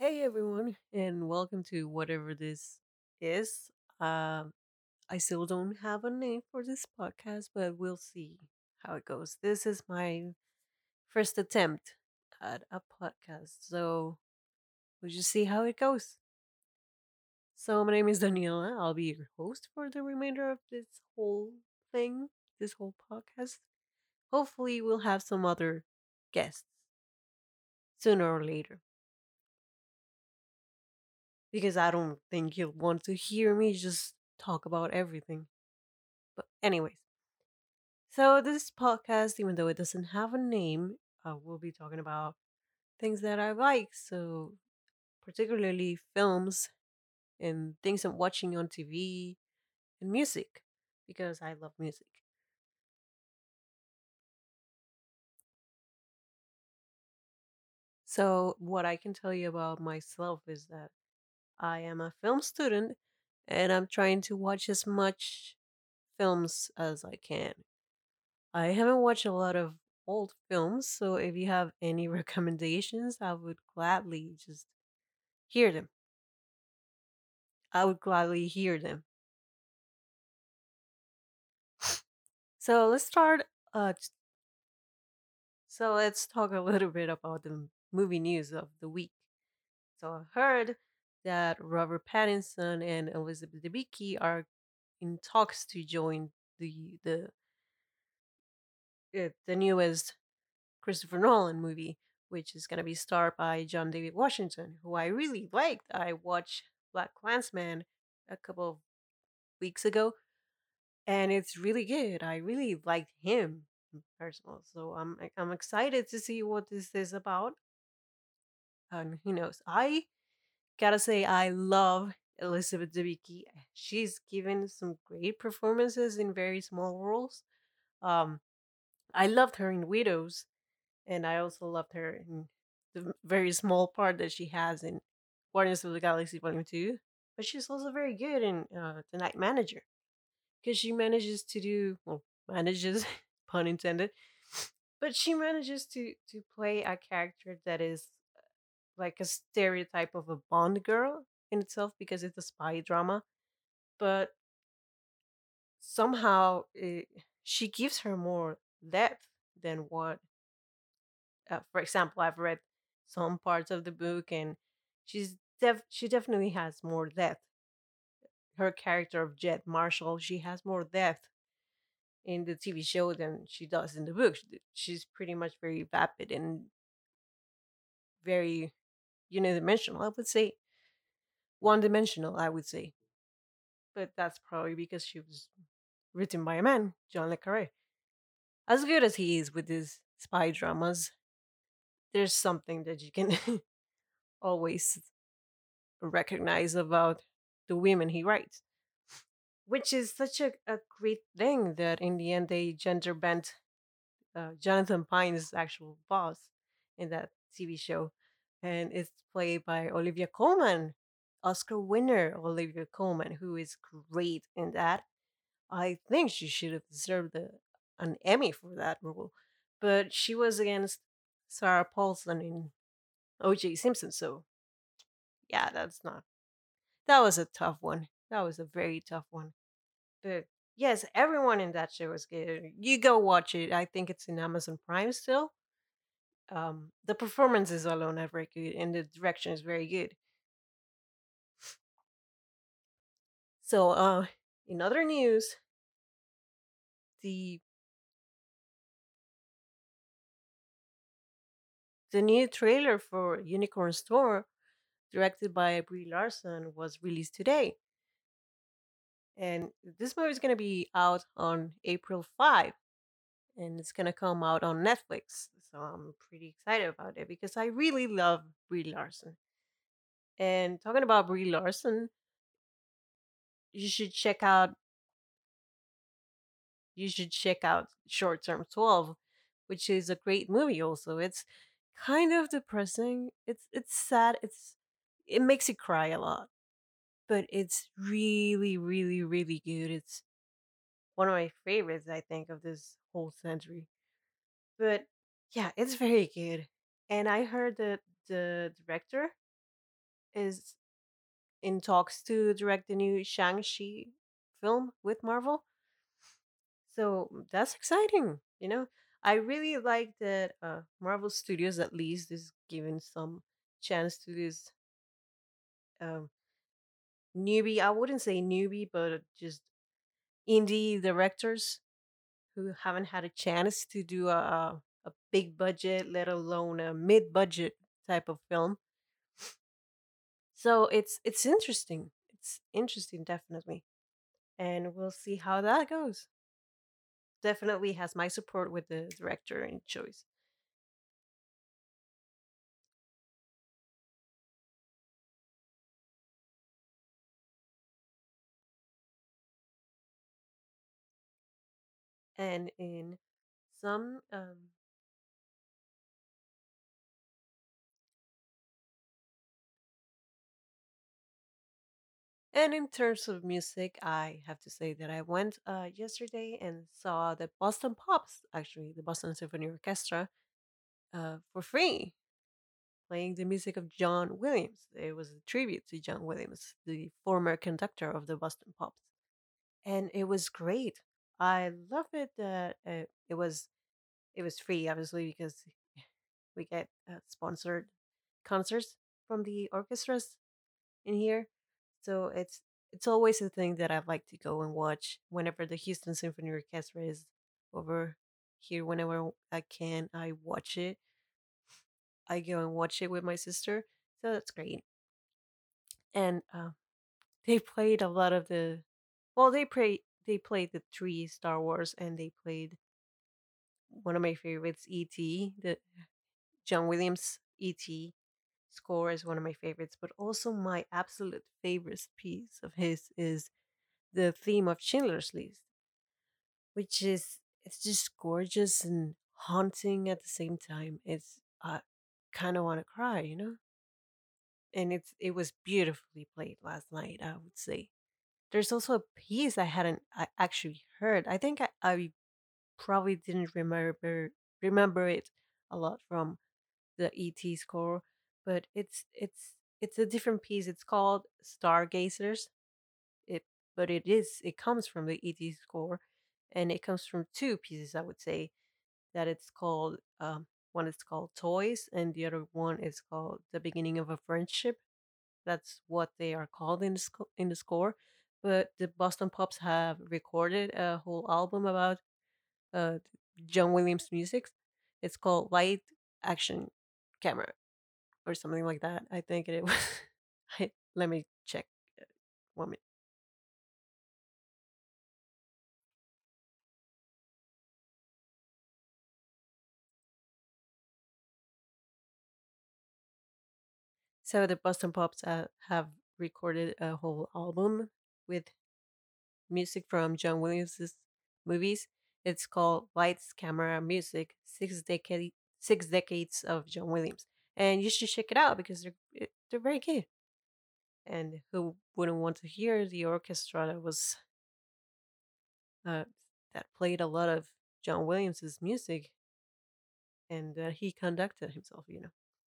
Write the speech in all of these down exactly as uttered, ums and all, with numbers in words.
Hey everyone, and welcome to whatever this is. Um, I still don't have a name for this podcast, but we'll see how it goes. This is my first attempt at a podcast, so we'll just see how it goes. So, my name is Daniela. I'll be your host for the remainder of this whole thing, this whole podcast. Hopefully, we'll have some other guests sooner or later because I don't think you'll want to hear me just talk about everything. But anyways, so this podcast, even though it doesn't have a name, uh, we'll be talking about things that I like. So particularly films and things I'm watching on T V and music because I love music. So what I can tell you about myself is that I am a film student and I'm trying to watch as much films as I can. I haven't watched a lot of old films, so if you have any recommendations, I would gladly just hear them. I would gladly hear them. So let's start. Uh, t- so let's talk a little bit about the movie news of the week. So I heard that Robert Pattinson and Elizabeth Debicki are in talks to join the the uh, the newest Christopher Nolan movie, which is going to be starred by John David Washington, who I really liked. I watched Black Klansman a couple of weeks ago, and it's really good. I really liked him personal, so I'm I'm excited to see what this is about. And who knows? I gotta say, I love Elizabeth Debicki. She's given some great performances in very small roles. Um, I loved her in Widows, and I also loved her in the very small part that she has in Guardians of the Galaxy Volume Two. But she's also very good in uh, The Night Manager because she manages to do well, manages pun intended, but she manages to to play a character that is like a stereotype of a Bond girl in itself because it's a spy drama, but somehow it, she gives her more depth than what uh, for example, I've read some parts of the book, and she's def- she definitely has more depth. Her character of Jet Marshall, she has more depth in the T V show than she does in the book. She's pretty much very vapid and very unidimensional. I would say one dimensional. I would say, but that's probably because she was written by a man, John le Carre. As good as he is with his spy dramas, there's something that you can always recognize about the women he writes, which is such a, a great thing that in the end they gender bent uh, Jonathan Pine's actual boss in that T V show, and it's played by Olivia Colman, Oscar winner Olivia Colman, who is great in that. I think she should have deserved a, an Emmy for that role, but she was against Sarah Paulson in O J Simpson, so yeah, that's not. That was a tough one. That was a very tough one. But yes, everyone in that show is good. You go watch it. I think it's in Amazon Prime still. Um, the performances alone are very good, and the direction is very good. So, uh, in other news, the the new trailer for Unicorn Store, directed by Brie Larson, was released today, and this movie is gonna be out on April fifth, and it's gonna come out on Netflix. So I'm pretty excited about it because I really love Brie Larson. And talking about Brie Larson, you should check out you should check out Short Term twelve, which is a great movie also. It's kind of depressing. It's it's sad. It's it makes you cry a lot, but it's really really really good. It's one of my favorites I think of this whole century. But yeah, it's very good. And I heard that the director is in talks to direct the new Shang-Chi film with Marvel. So mm, that's exciting, you know. I really like that uh, Marvel Studios at least is giving some chance to this um, newbie. I wouldn't say newbie, but just indie directors who haven't had a chance to do a, a a big budget, let alone a mid budget type of film. So it's it's interesting. It's interesting, definitely, and we'll see how that goes. Definitely has my support with the director in choice. And in some um, and in terms of music, I have to say that I went uh, yesterday and saw the Boston Pops, actually the Boston Symphony Orchestra, uh, for free, playing the music of John Williams. It was a tribute to John Williams, the former conductor of the Boston Pops, and it was great. I love it that uh, it was it was free, obviously, because we get uh, sponsored concerts from the orchestras in here. So it's it's always a thing that I'd like to go and watch whenever the Houston Symphony Orchestra is over here. Whenever I can, I watch it. I go and watch it with my sister. So that's great. And uh, they played a lot of the well, they play they played the three Star Wars, and they played one of my favorites, E T. The John Williams E T score is one of my favorites, but also my absolute favorite piece of his is the theme of Schindler's List, which is it's just gorgeous and haunting at the same time. It's I kind of want to cry, you know. And it's it was beautifully played last night, I would say. There's also a piece I hadn't I actually heard. I think I, I probably didn't remember remember it a lot from the E T score, but it's it's it's a different piece. It's called Stargazers. It but it is it comes from the E T score, and it comes from two pieces. I would say that it's called um, one is called Toys, and the other one is called The Beginning of a Friendship. That's what they are called in the sco- in the score. But the Boston Pops have recorded a whole album about uh, John Williams' music. It's called Light Action Camera or something like that. I think it was. I, let me check. uh, One minute. So the Boston Pops uh, have recorded a whole album with music from John Williams's movies. It's called Lights, Camera, Music: Six Decade Six Decades of John Williams, and you should check it out because they're it- they're very good. And who wouldn't want to hear the orchestra that was uh, that played a lot of John Williams's music and uh, he conducted himself, you know.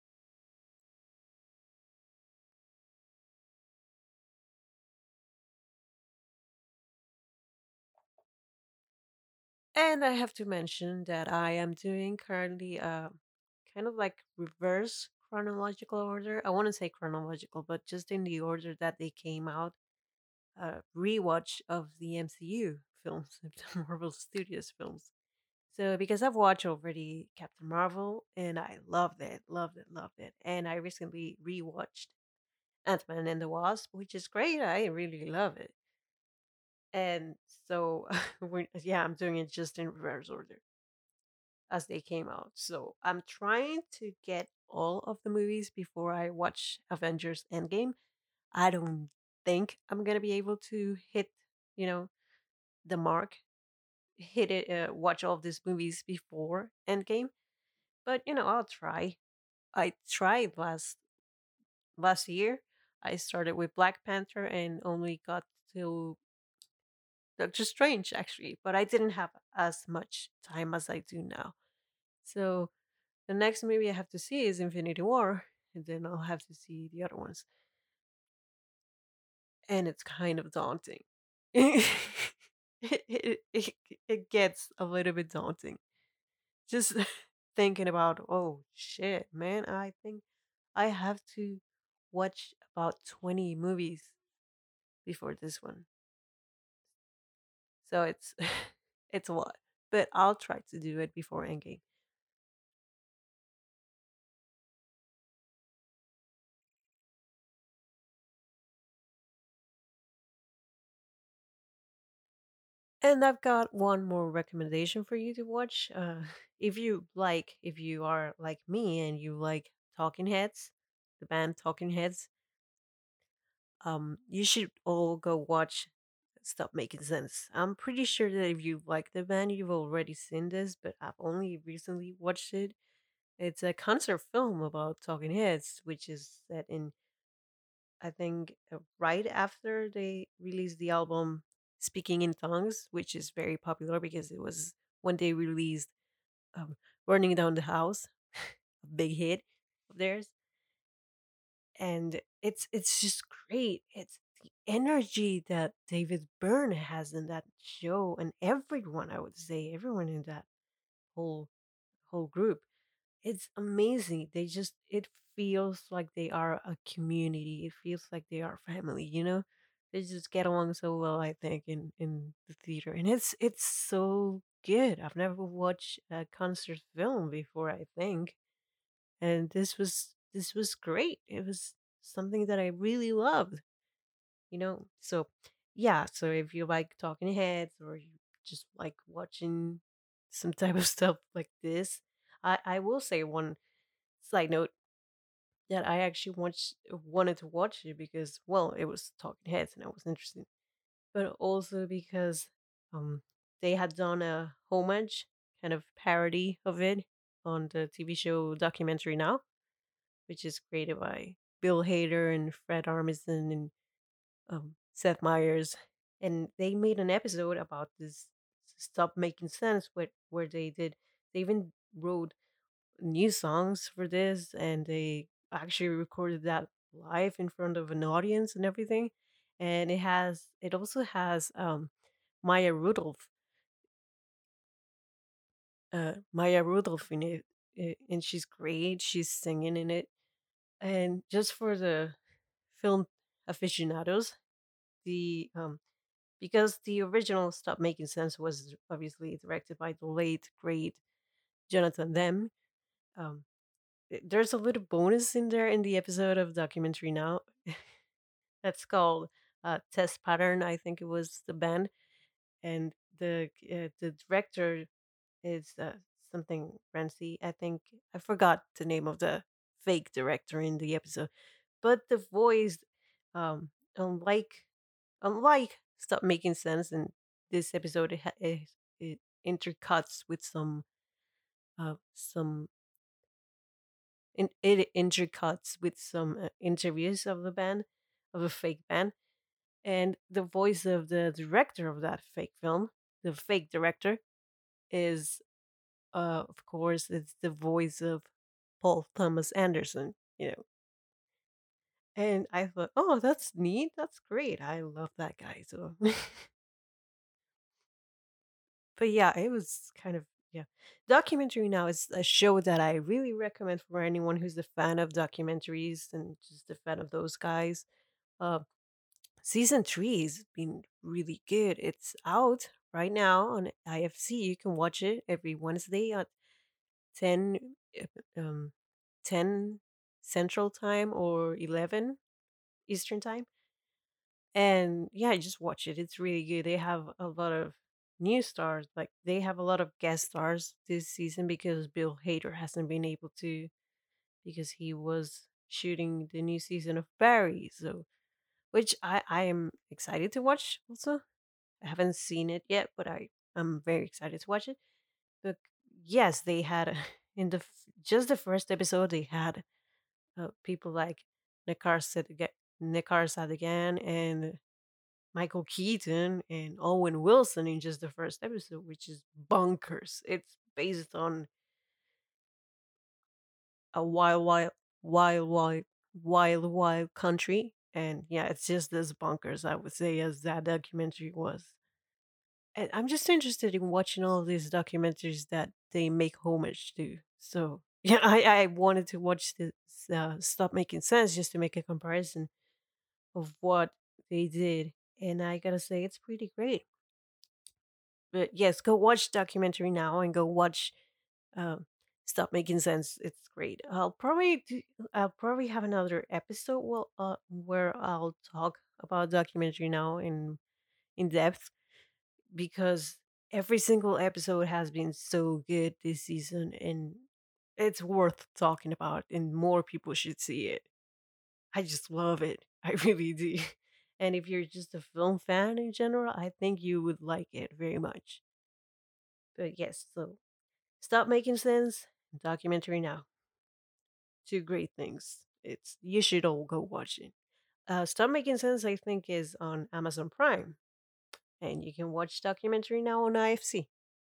And I have to mention that I am doing currently uh, kind of like reverse chronological order. I want to say chronological, but just in the order that they came out. Uh, rewatch of the M C U films, the Marvel Studios films. So because I've watched already Captain Marvel and I loved it, loved it, loved it, and I recently rewatched Ant Man and the Wasp, which is great. I really love it. And so, we're, yeah, I'm doing it just in reverse order as they came out. So I'm trying to get all of the movies before I watch Avengers Endgame. I don't think I'm gonna be able to hit, you know, the mark, hit it, uh, watch all of these movies before Endgame. But you know, I'll try. I tried last last year. I started with Black Panther and only got to Doctor Strange actually, but I didn't have as much time as I do now. So the next movie I have to see is Infinity War, and then I'll have to see the other ones. and it's kind of daunting. it, it, it, it gets a little bit daunting. Just thinking about, oh shit, man, I think I have to watch about twenty movies before this one. So it's it's a lot. But I'll try to do it before Endgame. And I've got one more recommendation for you to watch. Uh, if you like, if you are like me and you like Talking Heads, the band Talking Heads, um, you should all go watch Stop Making Sense. I'm pretty sure that if you like the band, you've already seen this, but I've only recently watched it. It's a concert film about Talking Heads, which is set in, I think, uh, right after they released the album Speaking in Tongues, which is very popular because it was when they released um, Burning Down the House, a big hit of theirs. And it's it's just great. It's the energy that David Byrne has in that show, and everyone, I would say, everyone in that whole whole group. It's amazing. They just it feels like they are a community. It feels like they are family, you know? They just get along so well, I think, in in the theater. And it's it's so good. I've never watched a concert film before, I think. And this was this was great. It was something that I really loved, you know? So, yeah, so if you like talking heads or you just like watching some type of stuff like this, I I will say one side note that I actually watched, wanted to watch it because, well, it was Talking Heads and I was interested, but also because um they had done a homage kind of parody of it on the T V show Documentary Now, which is created by Bill Hader and Fred Armisen and um, Seth Meyers, and they made an episode about this Stop Making Sense, where where they did they even wrote new songs for this, and they actually recorded that live in front of an audience and everything. And it has it also has um, Maya Rudolph, uh, Maya Rudolph in it, eh, and she's great. She's singing in it, and just for the film aficionados, the um, because the original Stop Making Sense was obviously directed by the late great Jonathan Demme. Um, th- there's a little bonus in there in the episode of Documentary Now that's called uh, Test Pattern. I think it was the band, and the uh, the director is uh, something Rancy. I think I forgot the name of the fake director in the episode, but the voice, um, unlike unlike Stop Making Sense in this episode, it, ha- it, it intercuts with some uh some in, it intercuts with some uh, interviews of the band, of a fake band, and the voice of the director of that fake film, the fake director, is uh of course it's the voice of Paul Thomas Anderson, you know. And I thought, oh, that's neat, that's great, I love that guy. So but yeah, it was kind of, yeah. Documentary Now is a show that I really recommend for anyone who's a fan of documentaries and just a fan of those guys. Uh, season three has been really good. It's out right now on I F C. You can watch it every Wednesday at ten, uh, um, ten Central Time or eleven Eastern Time. And yeah, just watch it. It's really good. They have a lot of new stars. Like they have a lot of guest stars this season because Bill Hader hasn't been able to because he was shooting the new season of Barry. So, which I I am excited to watch. Also, I haven't seen it yet, but I I'm very excited to watch it. But yes, they had in the f- just the first episode they had uh, people like Nekar Sadigan, Nekar Sadigan and Michael Keaton and Owen Wilson in just the first episode, which is bonkers. It's based on a wild, wild, wild, wild, wild, wild country. And yeah, it's just as bonkers, I would say, as that documentary was. And I'm just interested in watching all of these documentaries that they make homage to. So yeah, I, I wanted to watch this uh, Stop Making Sense just to make a comparison of what they did. And I gotta say, it's pretty great. But yes, go watch documentary now and go watch um, Stop Making Sense. It's great. I'll probably do, I'll probably have another episode well, uh, where I'll talk about documentary now in in depth because every single episode has been so good this season and it's worth talking about and more people should see it. I just love it. I really do. And if you're just a film fan in general, I think you would like it very much. But yes, so Stop Making Sense, documentary now. Two great things. It's you should all go watch it. Uh, Stop Making Sense, I think, is on Amazon Prime, and you can watch documentary now on I F C.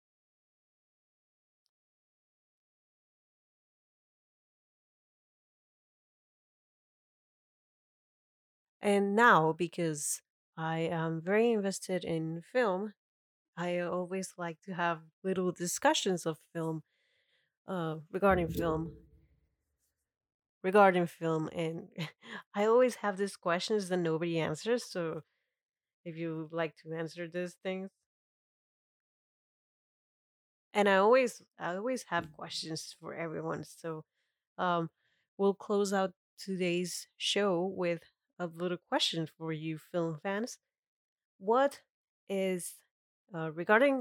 And now, because I am very invested in film, I always like to have little discussions of film, uh, regarding film, regarding film, and I always have these questions that nobody answers. So, if you would like to answer these things, and I always, I always have questions for everyone. So, um, we'll close out today's show with a little question for you, film fans. What is uh, regarding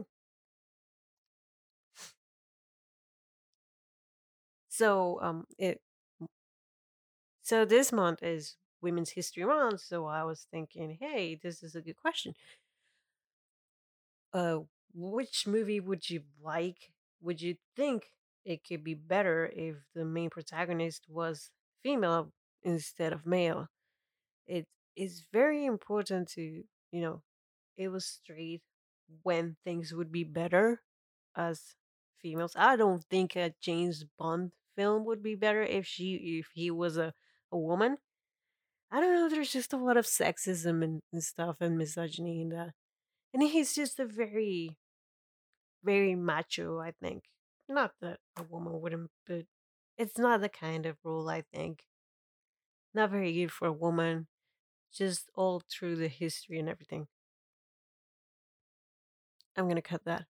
so um it so this month is Women's History Month, so I was thinking, hey, this is a good question. Uh, which movie would you like? Would you think it could be better if the main protagonist was female instead of male? It is very important to, you know, illustrate when things would be better as females. I don't think a James Bond film would be better if she if he was a, a woman. I don't know, there's just a lot of sexism and, and stuff and misogyny in that. And he's just a very, very macho, I think. Not that a woman wouldn't, but it's not the kind of role I think. Not very good for a woman, just all through the history and everything. I'm gonna cut that.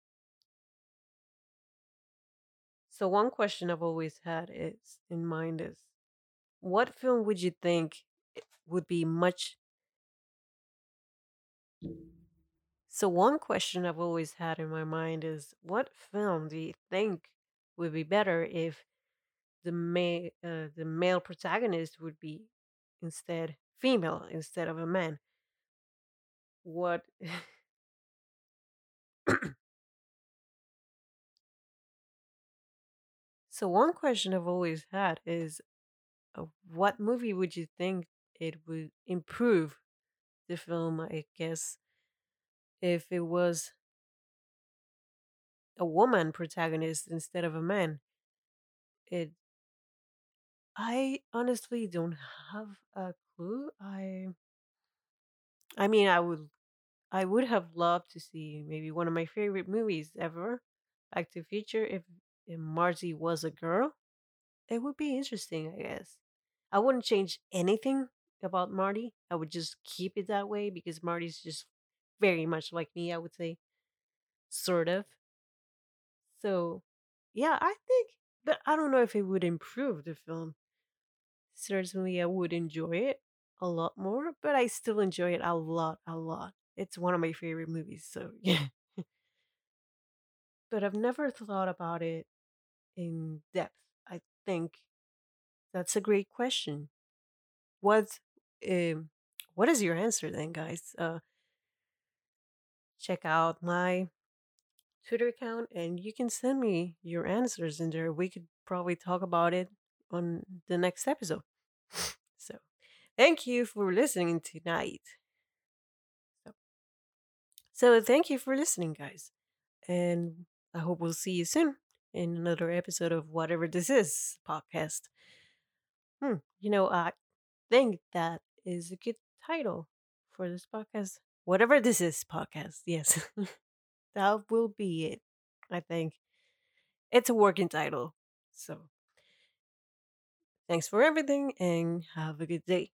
So one question I've always had is in mind is what film would you think i- would be much so one question I've always had in my mind is what film do you think would be better if the male uh, the male protagonist would be instead female instead of a man? What so one question I've always had is uh, what movie would you think it would improve the film, I guess, if it was a woman protagonist instead of a man? It I honestly don't have a clue. I I mean, I would I would have loved to see maybe one of my favorite movies ever, Back to the Future, if, if Marty was a girl. It would be interesting, I guess. I wouldn't change anything about Marty. I would just keep it that way because Marty's just very much like me, I would say. Sort of. So, yeah, I think, but I don't know if it would improve the film. Certainly, I would enjoy it a lot more, but I still enjoy it a lot, a lot. It's one of my favorite movies, so yeah. But I've never thought about it in depth. I think that's a great question. What, um, what is your answer then, guys? Uh, check out my Twitter account, and you can send me your answers in there. We could probably talk about it on the next episode. So, thank you for listening tonight. So, so thank you for listening, guys. And I hope we'll see you soon in another episode of whatever this is podcast. Hmm. You know, I think that is a good title for this podcast. Whatever this is, podcast. Yes, that will be it. I think it's a working title. So thanks for everything and have a good day.